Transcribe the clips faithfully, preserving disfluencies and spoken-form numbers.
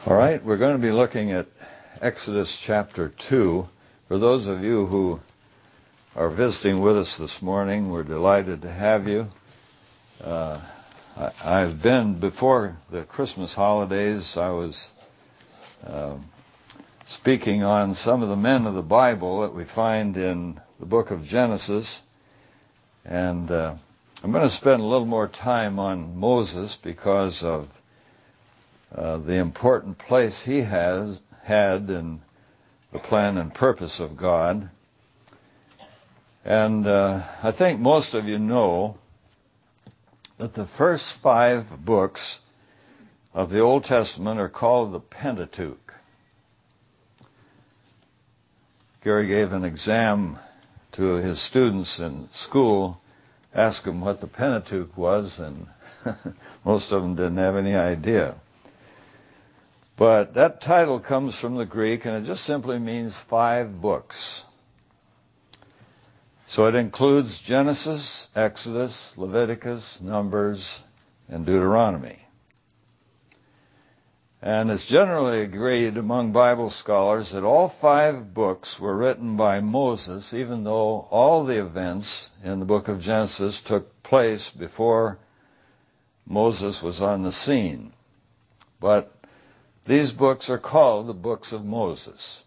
All right, we're going to be looking at Exodus chapter two. For those of you who are visiting with us this morning, we're delighted to have you. Uh, I, I've been, before the Christmas holidays, I was uh, speaking on some of the men of the Bible that we find in the book of Genesis. And uh, I'm going to spend a little more time on Moses because of Uh, the important place he has had in the plan and purpose of God. And uh, I think most of you know that the first five books of the Old Testament are called the Pentateuch. Gary gave an exam to his students in school, asked them what the Pentateuch was, and most of them didn't have any idea. But that title comes from the Greek, and it just simply means five books. So it includes Genesis, Exodus, Leviticus, Numbers, and Deuteronomy. And it's generally agreed among Bible scholars that all five books were written by Moses, even though all the events in the book of Genesis took place before Moses was on the scene. But these books are called the books of Moses.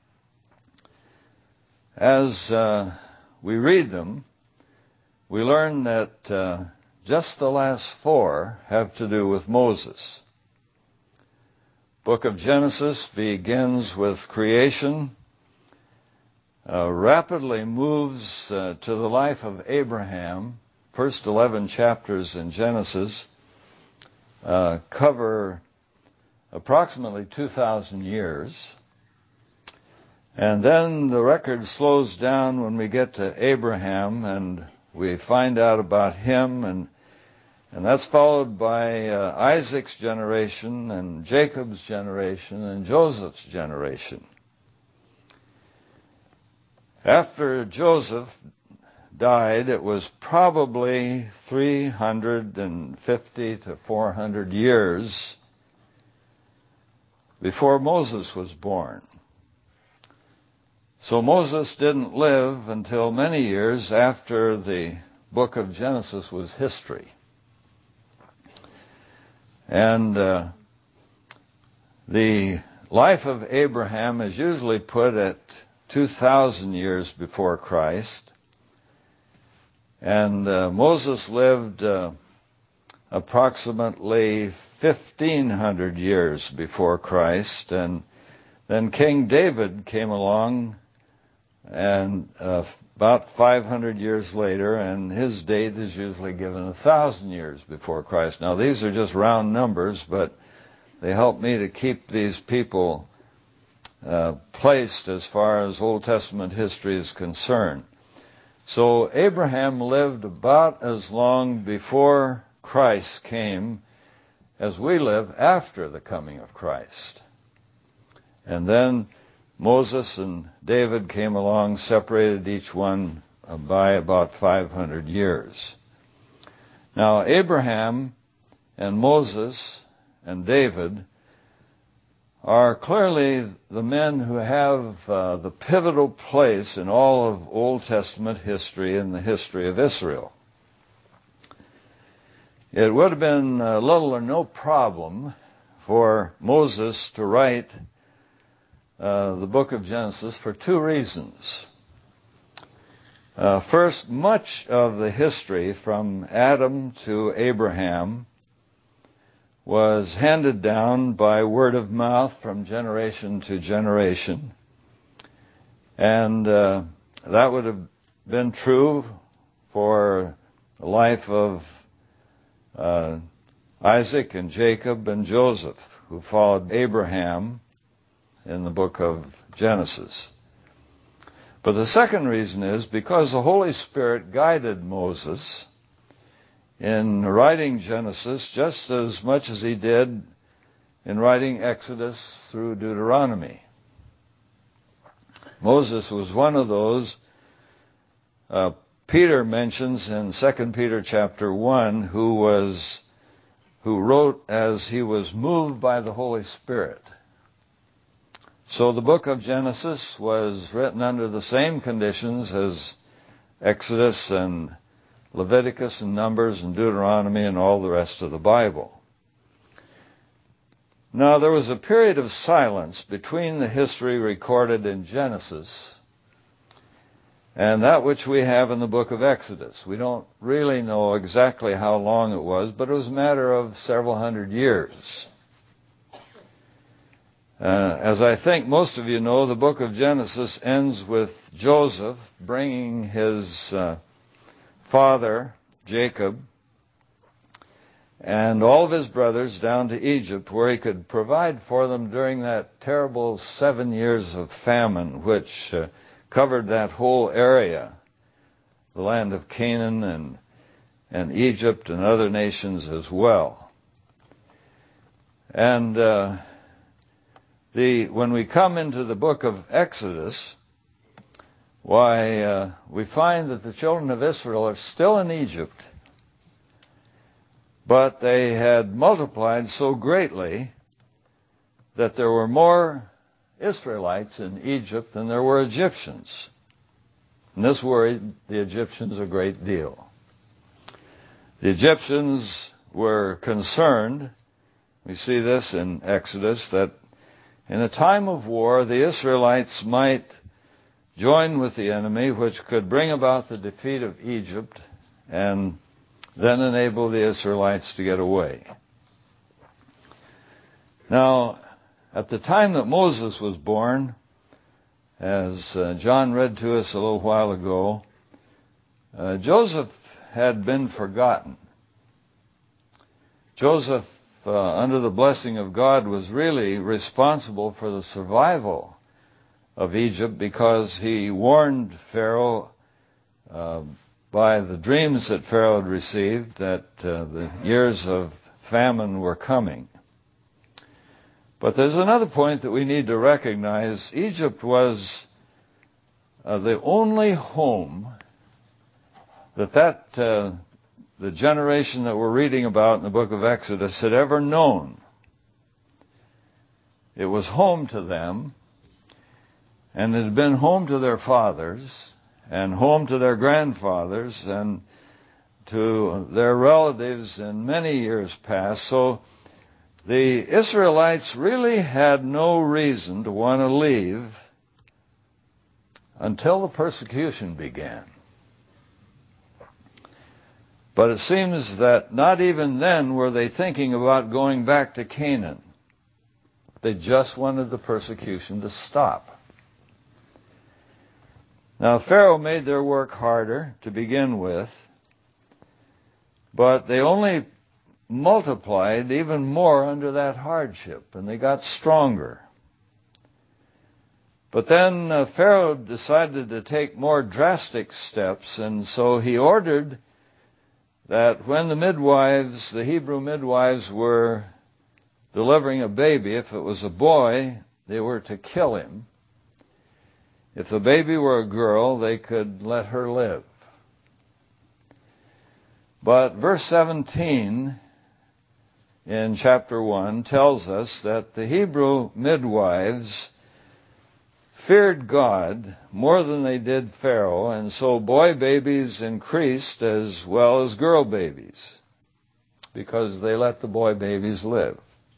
As uh, we read them, we learn that uh, just the last four have to do with Moses. Book of Genesis begins with creation, uh, rapidly moves uh, to the life of Abraham. First eleven chapters in Genesis uh, cover approximately two thousand years. And then the record slows down when we get to Abraham, and we find out about him, and and that's followed by uh, Isaac's generation, and Jacob's generation, and Joseph's generation. After Joseph died, it was probably three hundred fifty to four hundred years before Moses was born. So Moses didn't live until many years after the book of Genesis was history. And uh, the life of Abraham is usually put at two thousand years before Christ. And uh, Moses lived uh, approximately fifteen hundred years before Christ, and then King David came along and uh, about five hundred years later, and his date is usually given a thousand years before Christ. Now these are just round numbers, but they help me to keep these people uh, placed as far as Old Testament history is concerned. So Abraham lived about as long before Christ came as we live after the coming of Christ. And then Moses and David came along, separated each one by about five hundred years. Now, Abraham and Moses and David are clearly the men who have uh, the pivotal place in all of Old Testament history and the history of Israel. It would have been uh, little or no problem for Moses to write uh, the book of Genesis for two reasons. Uh, first, much of the history from Adam to Abraham was handed down by word of mouth from generation to generation. And uh, that would have been true for the life of Uh, Isaac and Jacob and Joseph, who followed Abraham in the book of Genesis. But the second reason is because the Holy Spirit guided Moses in writing Genesis just as much as he did in writing Exodus through Deuteronomy. Moses was one of those uh, Peter mentions in Second Peter chapter one, who was who wrote as he was moved by the Holy Spirit. So the book of Genesis was written under the same conditions as Exodus and Leviticus and Numbers and Deuteronomy and all the rest of the Bible. Now, there was a period of silence between the history recorded in Genesis and that which we have in the book of Exodus. We don't really know exactly how long it was, but it was a matter of several hundred years. Uh, as I think most of you know, the book of Genesis ends with Joseph bringing his uh, father, Jacob, and all of his brothers down to Egypt, where he could provide for them during that terrible seven years of famine, which uh, covered that whole area, the land of Canaan and, and Egypt and other nations as well. And uh, the when we come into the book of Exodus, why, uh, we find that the children of Israel are still in Egypt, but they had multiplied so greatly that there were more Israelites in Egypt than there were Egyptians. And this worried the Egyptians a great deal. The Egyptians were concerned, we see this in Exodus, that in a time of war the Israelites might join with the enemy, which could bring about the defeat of Egypt and then enable the Israelites to get away. Now, at the time that Moses was born, as uh, John read to us a little while ago, uh, Joseph had been forgotten. Joseph, uh, under the blessing of God, was really responsible for the survival of Egypt because he warned Pharaoh uh, by the dreams that Pharaoh had received that uh, the years of famine were coming. But there's another point that we need to recognize. Egypt was uh, the only home that that uh, the generation that we're reading about in the book of Exodus had ever known. It was home to them, and it had been home to their fathers, and home to their grandfathers, and to their relatives in many years past. So the Israelites really had no reason to want to leave until the persecution began. But it seems that not even then were they thinking about going back to Canaan. They just wanted the persecution to stop. Now, Pharaoh made their work harder to begin with, but they only multiplied even more under that hardship, and they got stronger. But then uh, Pharaoh decided to take more drastic steps, and so he ordered that when the midwives, the Hebrew midwives, were delivering a baby, if it was a boy, they were to kill him. If the baby were a girl, they could let her live. But verse seventeen in chapter one tells us that the Hebrew midwives feared God more than they did Pharaoh, and so boy babies increased as well as girl babies, because they let the boy babies live.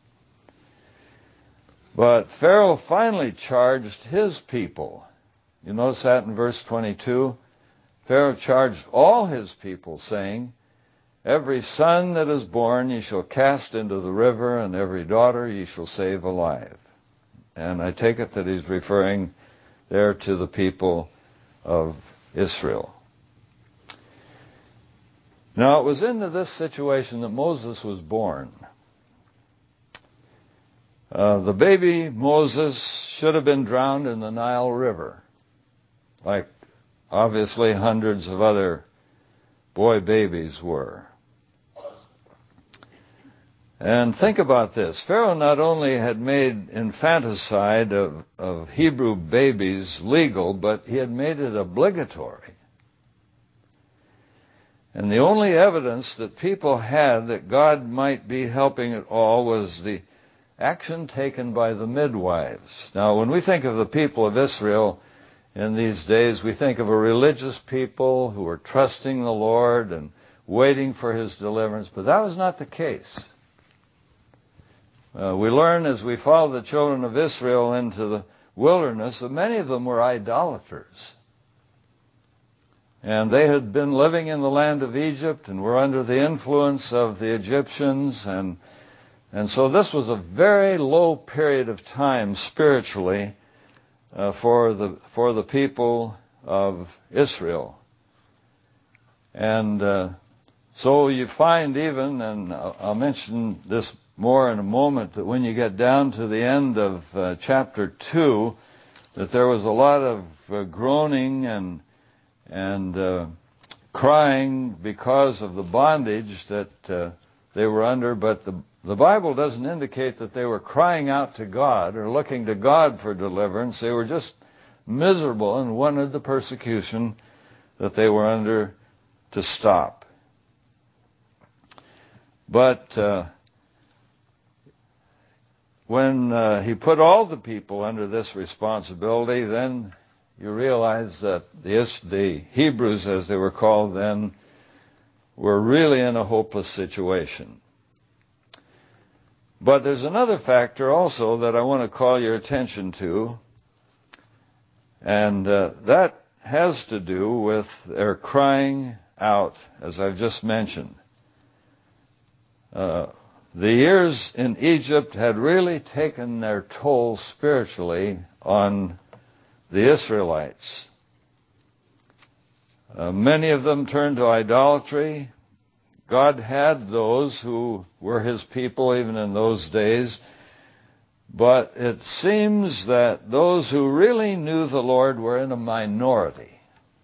But Pharaoh finally charged his people. You notice that in verse twenty-two? Pharaoh charged all his people, saying, "Every son that is born ye shall cast into the river, and every daughter ye shall save alive." And I take it that he's referring there to the people of Israel. Now, it was into this situation that Moses was born. Uh, the baby Moses should have been drowned in the Nile River, like obviously hundreds of other boy babies were. And think about this. Pharaoh not only had made infanticide of, of Hebrew babies legal, but he had made it obligatory. And the only evidence that people had that God might be helping at all was the action taken by the midwives. Now, when we think of the people of Israel in these days, we think of a religious people who were trusting the Lord and waiting for His deliverance, but that was not the case. Uh, we learn as we follow the children of Israel into the wilderness that many of them were idolaters. And they had been living in the land of Egypt and were under the influence of the Egyptians, and and so this was a very low period of time spiritually uh, for the for the people of Israel. And uh, so you find even, and I'll mention this more in a moment, that when you get down to the end of uh, chapter two, that there was a lot of uh, groaning and and uh, crying because of the bondage that uh, they were under, but the, the Bible doesn't indicate that they were crying out to God or looking to God for deliverance. They were just miserable and wanted the persecution that they were under to stop. But uh, when uh, he put all the people under this responsibility, then you realize that the, the Hebrews, as they were called then, were really in a hopeless situation. But there's another factor also that I want to call your attention to, and uh, that has to do with their crying out, as I've just mentioned. Uh, the years in Egypt had really taken their toll spiritually on the Israelites. Uh, many of them turned to idolatry. God had those who were His people even in those days, but it seems that those who really knew the Lord were in a minority.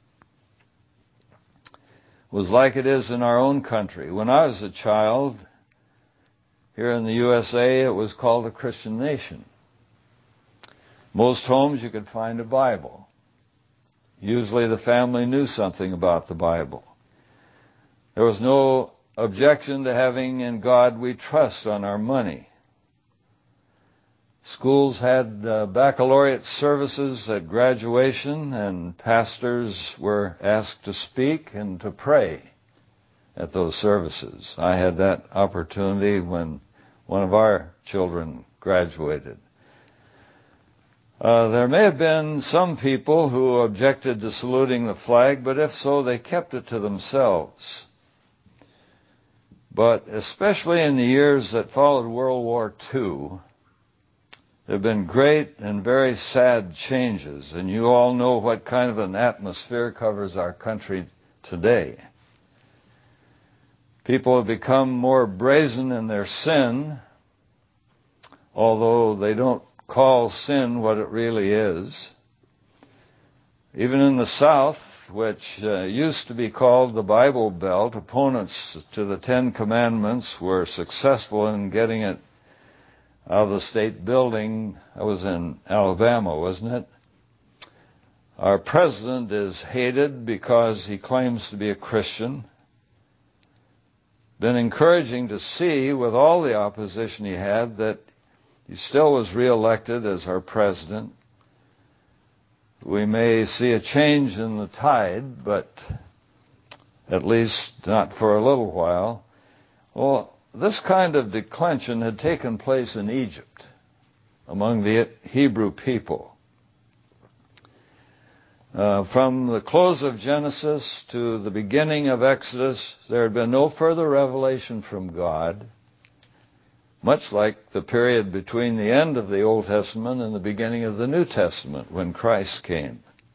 It was like it is in our own country. When I was a child, here in the U S A, it was called a Christian nation. Most homes you could find a Bible. Usually the family knew something about the Bible. There was no objection to having "In God We Trust" on our money. Schools had uh, baccalaureate services at graduation, and pastors were asked to speak and to pray at those services. I had that opportunity when one of our children graduated. Uh, there may have been some people who objected to saluting the flag, but if so, they kept it to themselves. But especially in the years that followed World War Two, there have been great and very sad changes, and you all know what kind of an atmosphere covers our country today. People have become more brazen in their sin, although they don't call sin what it really is. Even in the South, which uh, used to be called the Bible Belt, opponents to the Ten Commandments were successful in getting it out of the state building. I was in Alabama, wasn't it? Our president is hated because he claims to be a Christian. Been encouraging to see, with all the opposition he had, that he still was reelected as our president. We may see a change in the tide, but at least not for a little while. Well, this kind of declension had taken place in Egypt among the Hebrew people. Uh, from the close of Genesis to the beginning of Exodus, there had been no further revelation from God, much like the period between the end of the Old Testament and the beginning of the New Testament when Christ came.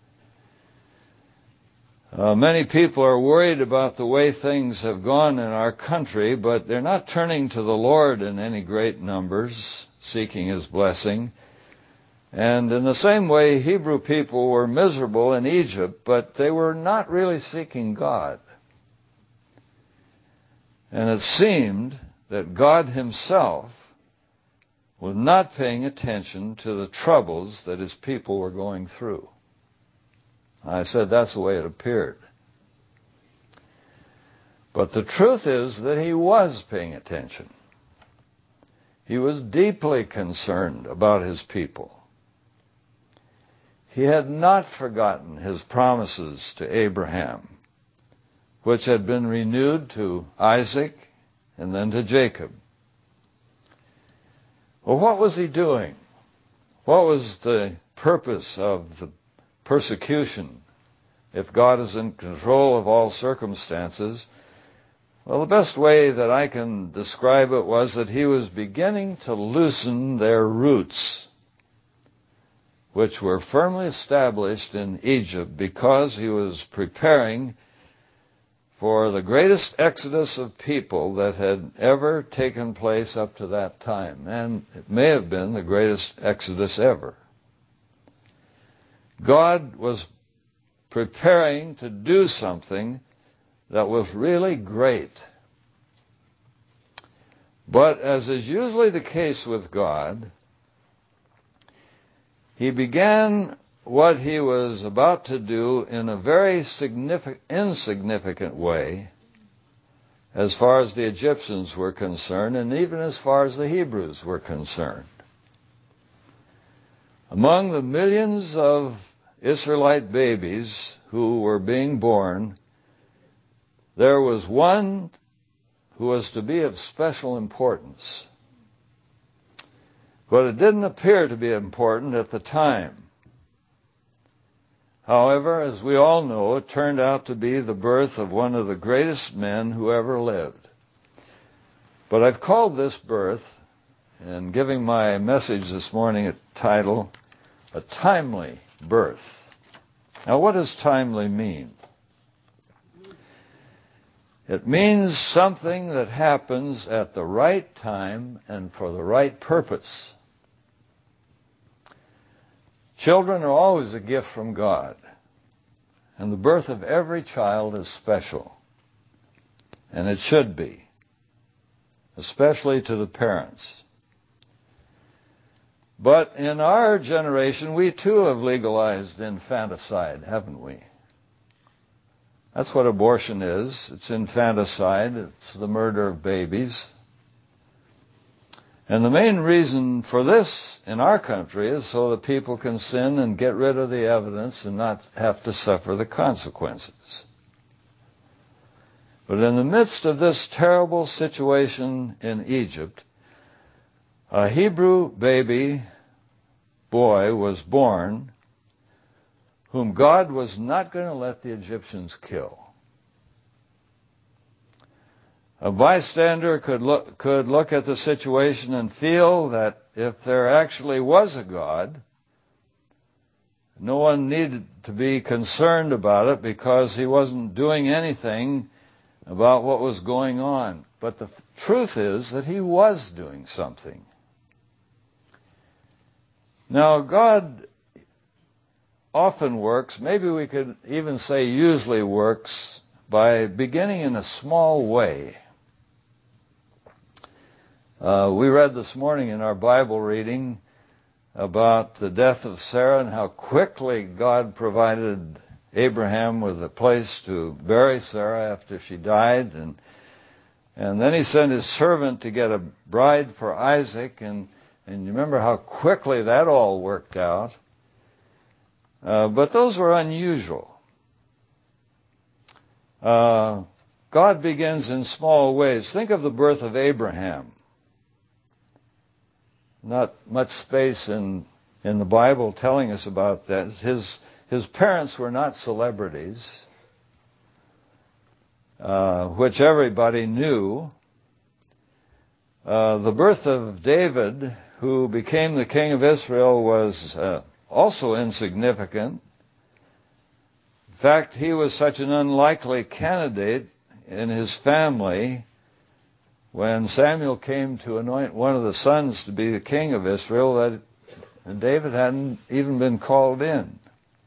Uh, many people are worried about the way things have gone in our country, but they're not turning to the Lord in any great numbers, seeking His blessing. And in the same way, Hebrew people were miserable in Egypt, but they were not really seeking God. And it seemed that God Himself was not paying attention to the troubles that His people were going through. I said that's the way it appeared. But the truth is that he was paying attention. He was deeply concerned about his people. He had not forgotten his promises to Abraham, which had been renewed to Isaac and then to Jacob. Well, what was he doing? What was the purpose of the persecution? If God is in control of all circumstances, well, the best way that I can describe it was that he was beginning to loosen their roots, which were firmly established in Egypt, because he was preparing for the greatest exodus of people that had ever taken place up to that time. And it may have been the greatest exodus ever. God was preparing to do something that was really great. But as is usually the case with God, he began what he was about to do in a very significant, insignificant way as far as the Egyptians were concerned, and even as far as the Hebrews were concerned. Among the millions of Israelite babies who were being born, there was one who was to be of special importance. But it didn't appear to be important at the time. However, as we all know, it turned out to be the birth of one of the greatest men who ever lived. But I've called this birth, and giving my message this morning a title, A Timely Birth. Now, what does timely mean? It means something that happens at the right time and for the right purpose. Children are always a gift from God, and the birth of every child is special, and it should be, especially to the parents. But in our generation, we too have legalized infanticide, haven't we? That's what abortion is. It's infanticide. It's the murder of babies. And the main reason for this in our country is so that people can sin and get rid of the evidence and not have to suffer the consequences. But in the midst of this terrible situation in Egypt, a Hebrew baby boy was born whom God was not going to let the Egyptians kill. A bystander could look, could look at the situation and feel that if there actually was a God, no one needed to be concerned about it because he wasn't doing anything about what was going on. But the truth is that he was doing something. Now, God often works, maybe we could even say usually works, by beginning in a small way. Uh, we read this morning in our Bible reading about the death of Sarah and how quickly God provided Abraham with a place to bury Sarah after she died, and and then he sent his servant to get a bride for Isaac, and, and you remember how quickly that all worked out. Uh, but those were unusual. Uh, God begins in small ways. Think of the birth of Abraham. Not much space in, in the Bible telling us about that. His, his parents were not celebrities, uh, which everybody knew. Uh, the birth of David, who became the king of Israel, was uh, also insignificant. In fact, he was such an unlikely candidate in his family when Samuel came to anoint one of the sons to be the king of Israel that David hadn't even been called in.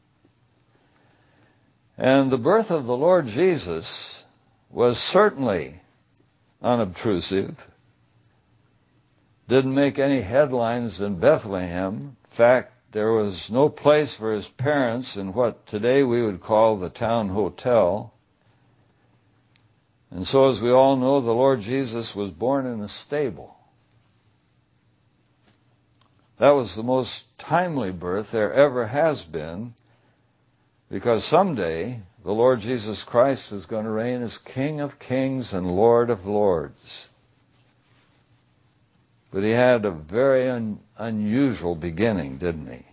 And the birth of the Lord Jesus was certainly unobtrusive. Didn't make any headlines in Bethlehem. In fact, there was no place for his parents in what today we would call the town hotel. And so, as we all know, the Lord Jesus was born in a stable. That was the most timely birth there ever has been, because someday the Lord Jesus Christ is going to reign as King of Kings and Lord of Lords. But he had a very un- unusual beginning, didn't he?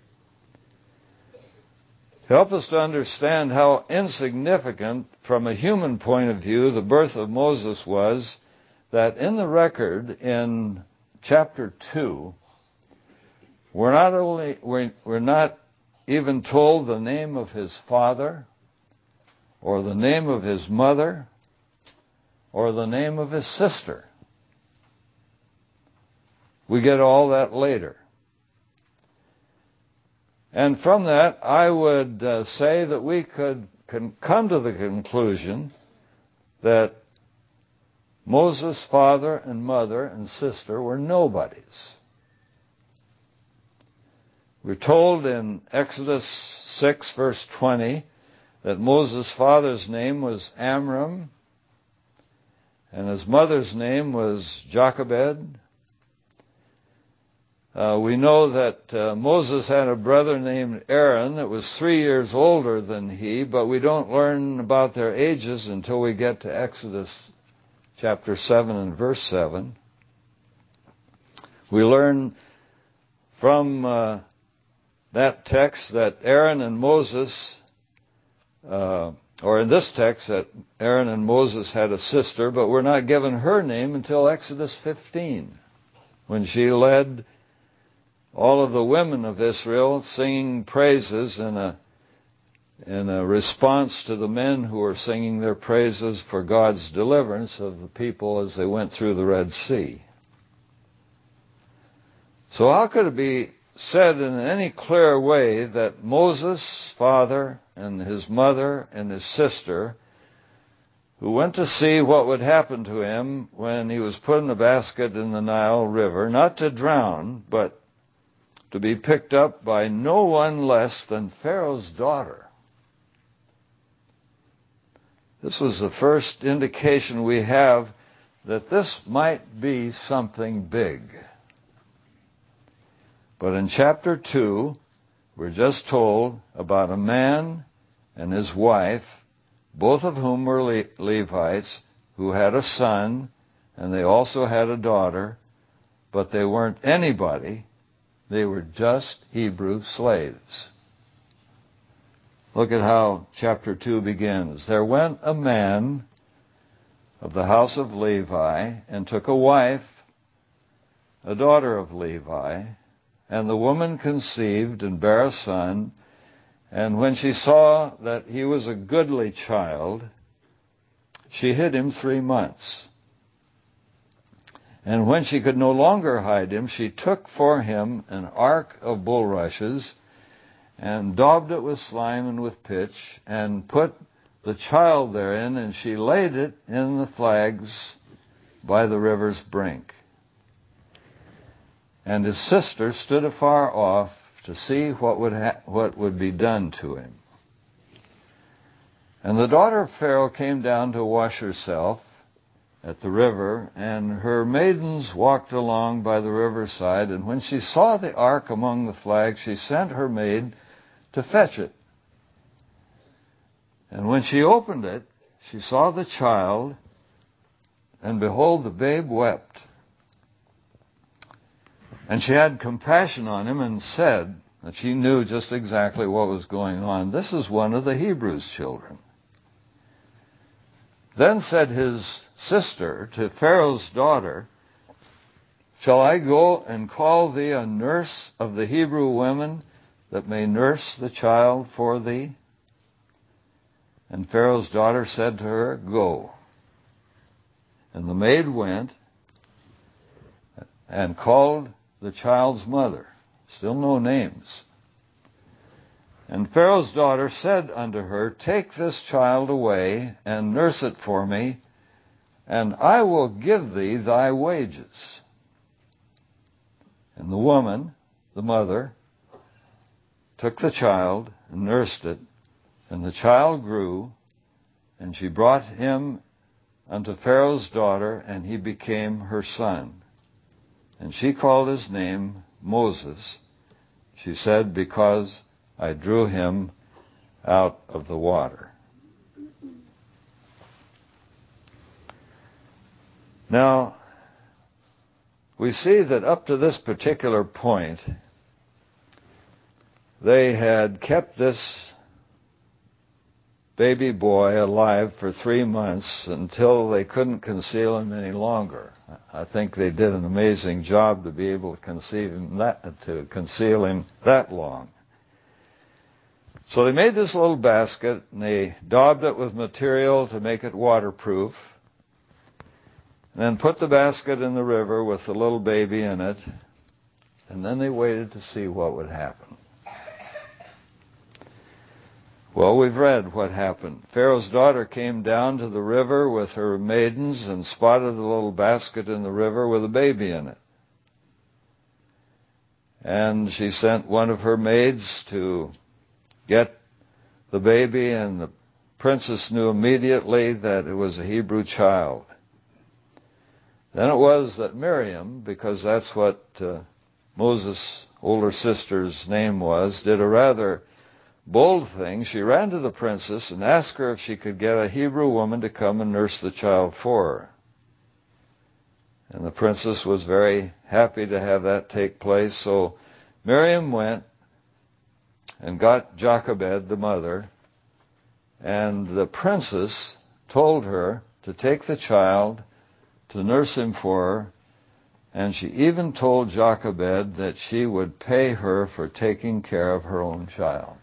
Help us to understand how insignificant, from a human point of view, the birth of Moses was, that in the record in chapter two, we're not only we're, we're not even told the name of his father, or the name of his mother, or the name of his sister. We get all that later. And from that, I would uh, say that we could can come to the conclusion that Moses' father and mother and sister were nobodies. We're told in Exodus six, verse twenty, that Moses' father's name was Amram, and his mother's name was Jochebed. Uh, we know that uh, Moses had a brother named Aaron that was three years older than he, but we don't learn about their ages until we get to Exodus chapter seven and verse seven. We learn from uh, that text that Aaron and Moses, uh, or in this text that Aaron and Moses had a sister, but we're not given her name until Exodus fifteen, when she led all of the women of Israel singing praises in a in a response to the men who were singing their praises for God's deliverance of the people as they went through the Red Sea. So how could it be said in any clearer way that Moses' father and his mother and his sister, who went to see what would happen to him when he was put in a basket in the Nile River, not to drown, but to be picked up by no one less than Pharaoh's daughter? This was the first indication we have that this might be something big. But in chapter two, we're just told about a man and his wife, both of whom were Le- Levites, who had a son, and they also had a daughter, but they weren't anybody. They were just Hebrew slaves. Look at how chapter two begins. There went a man of the house of Levi and took a wife, a daughter of Levi, and the woman conceived and bare a son, and when she saw that he was a goodly child, she hid him three months. And when she could no longer hide him, she took for him an ark of bulrushes and daubed it with slime and with pitch and put the child therein, and she laid it in the flags by the river's brink. And his sister stood afar off to see what would ha- what would be done to him. And the daughter of Pharaoh came down to wash herself at the river, and her maidens walked along by the riverside, and when she saw the ark among the flags, she sent her maid to fetch it. And when she opened it, she saw the child, and behold, the babe wept. And she had compassion on him and said that she knew just exactly what was going on. This is one of the Hebrews' children. Then said his sister to Pharaoh's daughter, shall I go and call thee a nurse of the Hebrew women that may nurse the child for thee? And Pharaoh's daughter said to her, go. And the maid went and called the child's mother. Still no names. And Pharaoh's daughter said unto her, take this child away and nurse it for me, and I will give thee thy wages. And the woman, the mother, took the child and nursed it, and the child grew, and she brought him unto Pharaoh's daughter, and he became her son. And she called his name Moses. She said, because I drew him out of the water. Now, we see that up to this particular point, they had kept this baby boy alive for three months until they couldn't conceal him any longer. I think they did an amazing job to be able to conceive him that, to conceal him that long. So they made this little basket, and they daubed it with material to make it waterproof, and then put the basket in the river with the little baby in it, and then they waited to see what would happen. Well, we've read what happened. Pharaoh's daughter came down to the river with her maidens and spotted the little basket in the river with a baby in it. And she sent one of her maids to get the baby, and the princess knew immediately that it was a Hebrew child. Then it was that Miriam, because that's what uh, Moses' older sister's name was, did a rather bold thing. She ran to the princess and asked her if she could get a Hebrew woman to come and nurse the child for her. And the princess was very happy to have that take place. So Miriam went and got Jochebed, the mother, and the princess told her to take the child, to nurse him for her, and she even told Jochebed that she would pay her for taking care of her own child.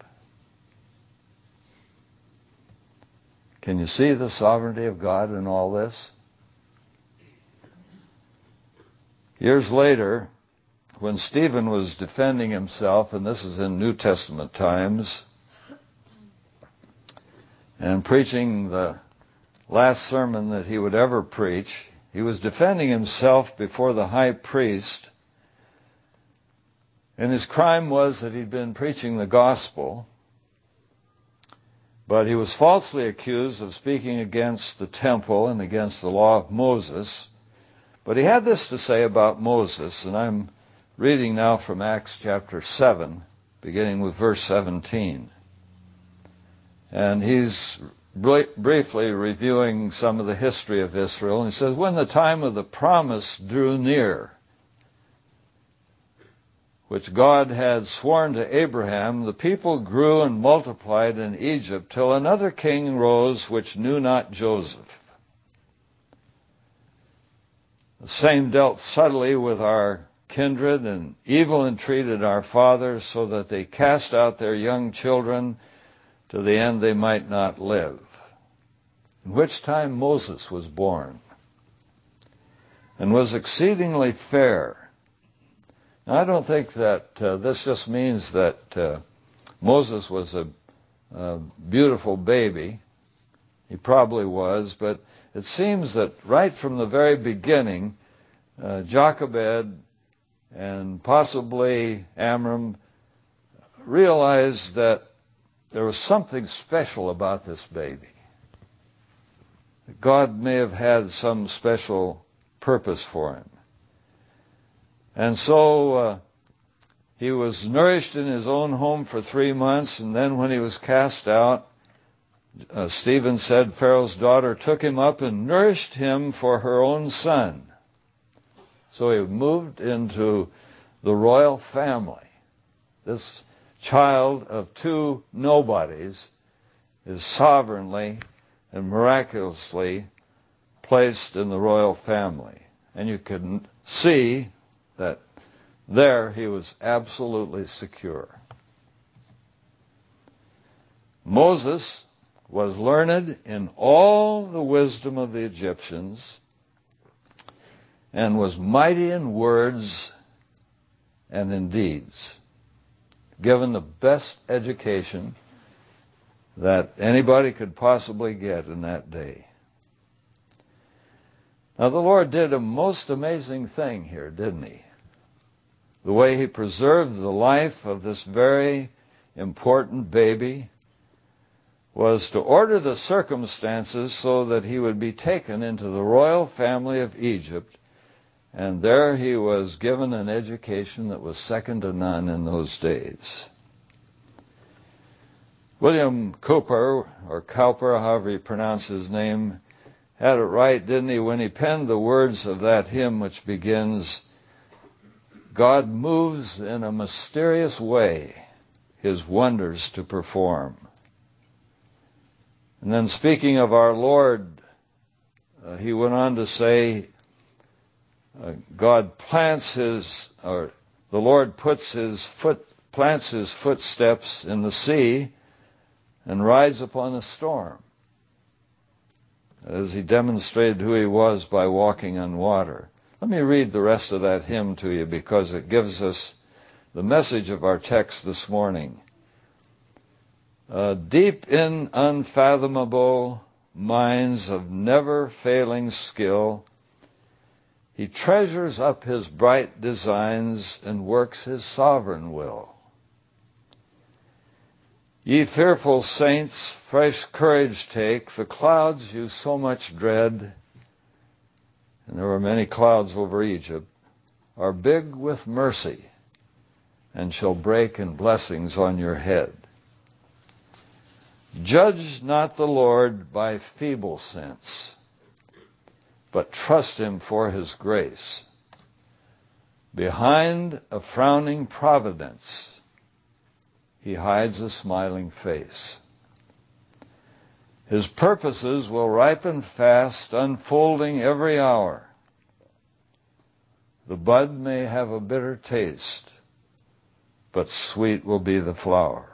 Can you see the sovereignty of God in all this? Years later, when Stephen was defending himself, and this is in New Testament times, and preaching the last sermon that he would ever preach, he was defending himself before the high priest, and his crime was that he'd been preaching the gospel, but he was falsely accused of speaking against the temple and against the law of Moses. But he had this to say about Moses, and I'm reading now from Acts chapter seven, beginning with verse seventeen. And he's briefly reviewing some of the history of Israel. And he says, when the time of the promise drew near, which God had sworn to Abraham, the people grew and multiplied in Egypt till another king rose which knew not Joseph. The same dealt subtly with our kindred and evil entreated our fathers, so that they cast out their young children to the end they might not live. In which time Moses was born, and was exceedingly fair. Now, I don't think that uh, this just means that uh, Moses was a, a beautiful baby. He probably was, but it seems that right from the very beginning, uh, Jochebed and possibly Amram realized that there was something special about this baby. God may have had some special purpose for him. And so uh, he was nourished in his own home for three months, and then when he was cast out, uh, Stephen said Pharaoh's daughter took him up and nourished him for her own son. So he moved into the royal family. This child of two nobodies is sovereignly and miraculously placed in the royal family. And you can see that there he was absolutely secure. Moses was learned in all the wisdom of the Egyptians and was mighty in words and in deeds, given the best education that anybody could possibly get in that day. Now, the Lord did a most amazing thing here, didn't he? The way he preserved the life of this very important baby, was to order the circumstances so that he would be taken into the royal family of Egypt, and there he was given an education that was second to none in those days. William Cowper, or Cowper, however you pronounce his name, had it right, didn't he, when he penned the words of that hymn which begins, "God moves in a mysterious way his wonders to perform." And then speaking of our Lord, uh, he went on to say, uh, God plants his, or the Lord puts his foot, plants his footsteps in the sea and rides upon the storm, as he demonstrated who he was by walking on water. Let me read the rest of that hymn to you because it gives us the message of our text this morning. Uh, deep in unfathomable minds of never-failing skill, he treasures up his bright designs and works his sovereign will. Ye fearful saints, fresh courage take, the clouds you so much dread, and there were many clouds over Egypt, are big with mercy, and shall break in blessings on your head. Judge not the Lord by feeble sense, but trust him for his grace. Behind a frowning providence, he hides a smiling face. His purposes will ripen fast, unfolding every hour. The bud may have a bitter taste, but sweet will be the flower.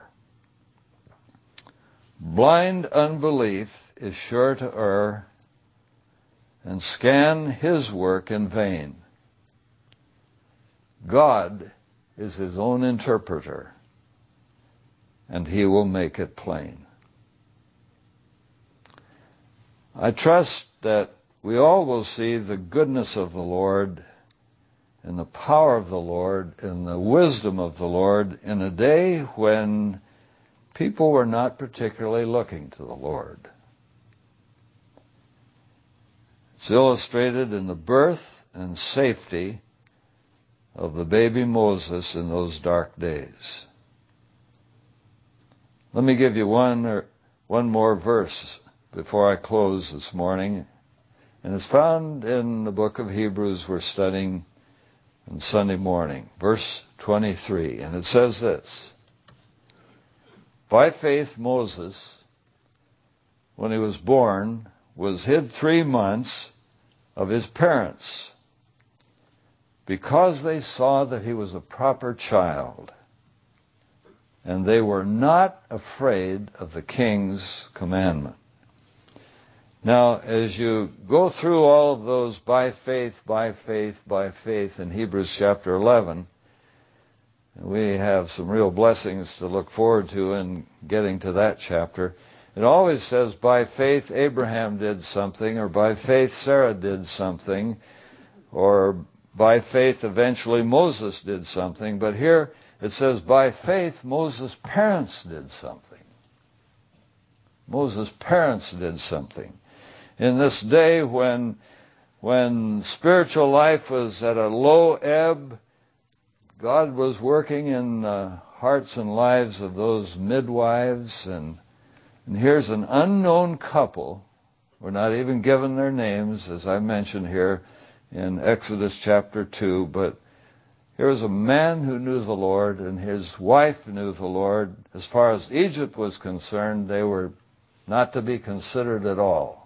Blind unbelief is sure to err and scan his work in vain. God is his own interpreter, and he will make it plain. I trust that we all will see the goodness of the Lord and the power of the Lord and the wisdom of the Lord in a day when people were not particularly looking to the Lord. It's illustrated in the birth and safety of the baby Moses in those dark days. Let me give you one or one more verse before I close this morning, and it's found in the book of Hebrews we're studying on Sunday morning, verse twenty-three, and it says this: By faith Moses, when he was born, was hid three months of his parents, because they saw that he was a proper child, and they were not afraid of the king's commandment. Now, as you go through all of those by faith, by faith, by faith in Hebrews chapter eleven, we have some real blessings to look forward to in getting to that chapter. It always says by faith Abraham did something, or by faith Sarah did something, or by faith eventually Moses did something. But here it says by faith Moses' parents did something. Moses' parents did something. In this day when, when spiritual life was at a low ebb, God was working in the hearts and lives of those midwives, and, and here's an unknown couple. We're not even given their names, as I mentioned here in Exodus chapter two, but here was a man who knew the Lord, and his wife knew the Lord. As far as Egypt was concerned, they were not to be considered at all.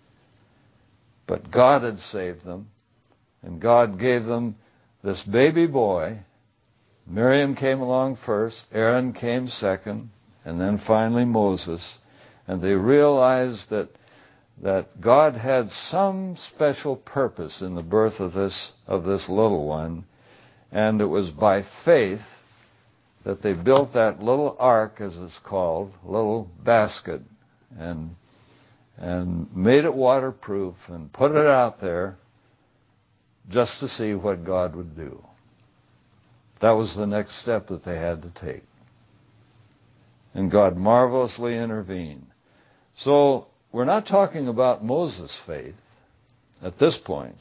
But God had saved them, and God gave them this baby boy. Miriam came along first, Aaron came second, and then finally Moses. And they realized that that God had some special purpose in the birth of this of this little one, and it was by faith that they built that little ark, as it's called, little basket, and and made it waterproof and put it out there just to see what God would do. That was the next step that they had to take. And God marvelously intervened. So we're not talking about Moses' faith at this point,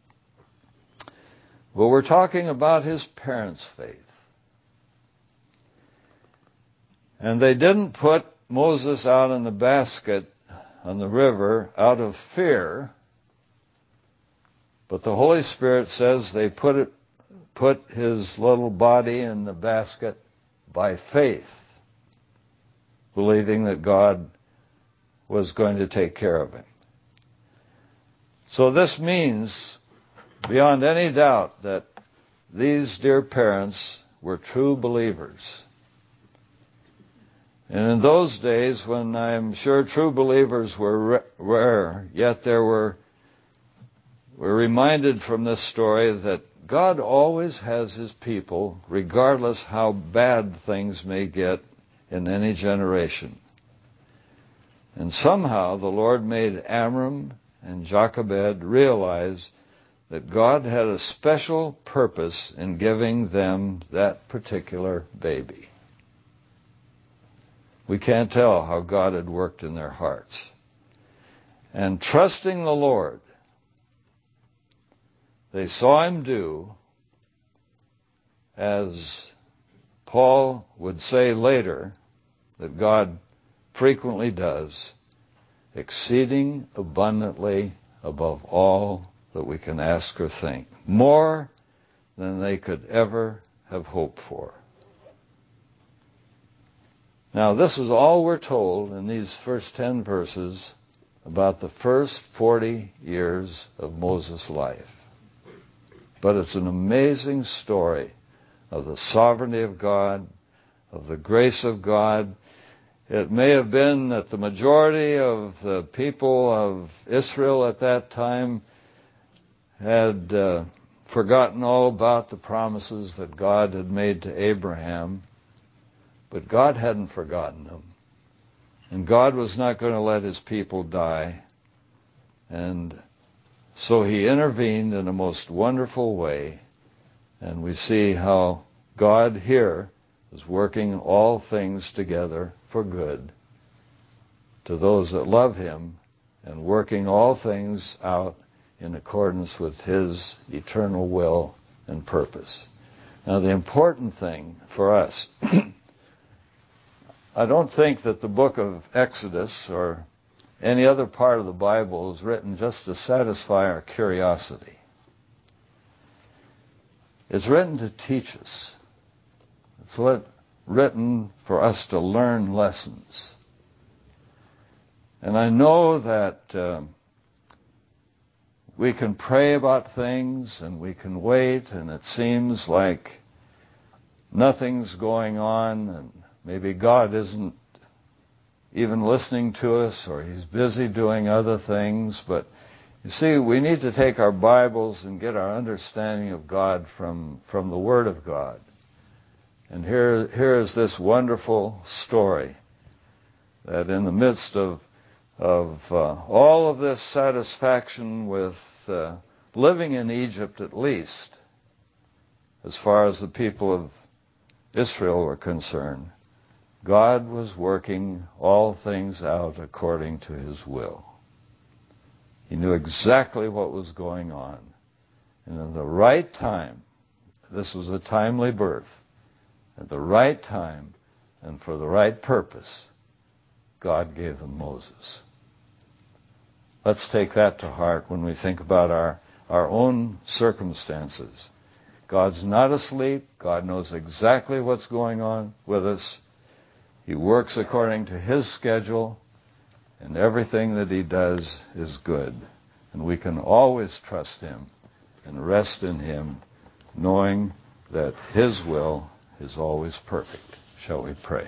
but we're talking about his parents' faith. And they didn't put Moses out in the basket on the river out of fear, but the Holy Spirit says they put it, put his little body in the basket by faith, believing that God was going to take care of him. So this means, beyond any doubt, that these dear parents were true believers. And in those days, when I'm sure true believers were rare, yet there were, we're reminded from this story that God always has his people, regardless how bad things may get in any generation. And somehow the Lord made Amram and Jochebed realize that God had a special purpose in giving them that particular baby. We can't tell how God had worked in their hearts. And trusting the Lord, they saw him do, as Paul would say later, that God frequently does, exceeding abundantly above all that we can ask or think, more than they could ever have hoped for. Now, this is all we're told in these first ten verses about the first forty years of Moses' life. But it's an amazing story of the sovereignty of God, of the grace of God. It may have been that the majority of the people of Israel at that time had uh, forgotten all about the promises that God had made to Abraham, but God hadn't forgotten them. And God was not going to let his people die. And so he intervened in a most wonderful way. And we see how God here is working all things together for good to those that love him, and working all things out in accordance with his eternal will and purpose. Now, the important thing for us, I don't think that the book of Exodus or any other part of the Bible is written just to satisfy our curiosity. It's written to teach us. It's lit, written for us to learn lessons. And I know that uh, we can pray about things and we can wait, and it seems like nothing's going on, and maybe God isn't even listening to us, or he's busy doing other things. But you see, we need to take our Bibles and get our understanding of God from, from the Word of God. And here, here is this wonderful story that in the midst of, of uh, all of this satisfaction with uh, living in Egypt, at least, as far as the people of Israel were concerned, God was working all things out according to his will. He knew exactly what was going on. And at the right time, this was a timely birth, at the right time and for the right purpose, God gave them Moses. Let's take that to heart when we think about our, our own circumstances. God's not asleep. God knows exactly what's going on with us. He works according to his schedule, and everything that he does is good. And we can always trust him and rest in him, knowing that his will is always perfect. Shall we pray?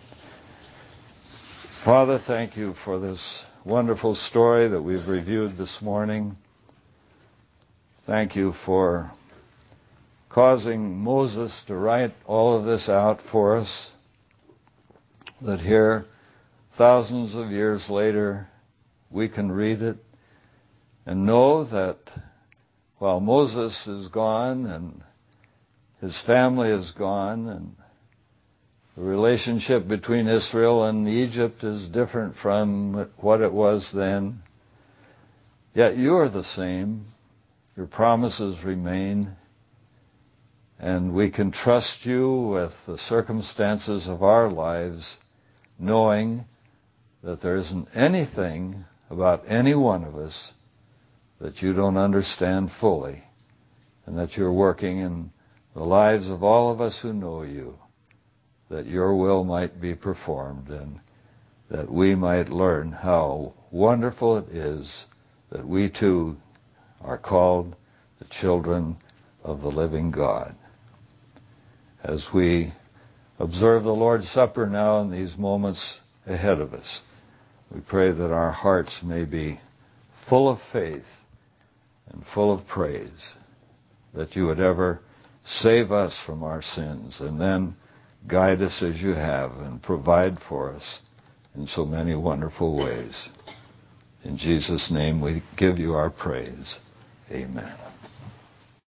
Father, thank you for this wonderful story that we've reviewed this morning. Thank you for causing Moses to write all of this out for us, that here, thousands of years later, we can read it and know that while Moses is gone and his family is gone and The relationship between Israel and Egypt is different from what it was then. Yet you are the same. Your promises remain. And we can trust you with the circumstances of our lives, knowing that there isn't anything about any one of us that you don't understand fully, and that you're working in the lives of all of us who know you, that your will might be performed, and that we might learn how wonderful it is that we too are called the children of the living God. As we observe the Lord's Supper now in these moments ahead of us, we pray that our hearts may be full of faith and full of praise, that you would ever save us from our sins and then guide us as you have and provide for us in so many wonderful ways. In Jesus' name we give you our praise. Amen.